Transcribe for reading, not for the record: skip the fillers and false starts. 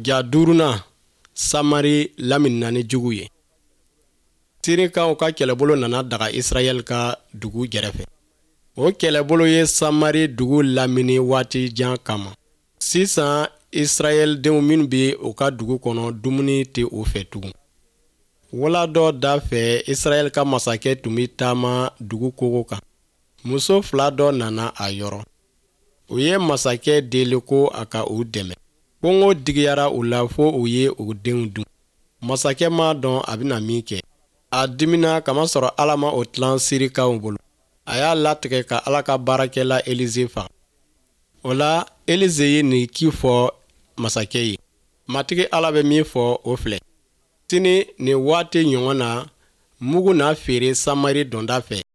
Ja duruna Samari laminna ni jugu ye. Sirikaw ka kɛlɛbolo nana daga Israel ka dugu gɛrɛfɛ. O kɛlɛbolo ye Samari dugu lamini waati jan kama. Sisan Israel denw minnu bɛ o ka dugu kɔnɔ dumuni tɛ o fɛ tugun. Wala dɔ da fɛ Israel ka masakɛ tun bɛ taama dugu kogo kan. Muso fila dɔ nana a yɔrɔ. O ye masakɛ deli ko a ka u dɛmɛ. Kɔngɔ digiyara u la fo u ye u denw dun. Masakɛ ma dɔn a bɛna min kɛ. A dimina kamasɔrɔ Ala ma o tilan sirikaw bolo. A y'a latigɛ ka Ala ka baarakɛla Elize faga. O la Elize ye nin ki fɔ masakɛ ye. Matigi Ala bɛ min fɔ o filɛ. Sini nin waati ɲɔgɔn na mugu na feere Samari donda fɛ.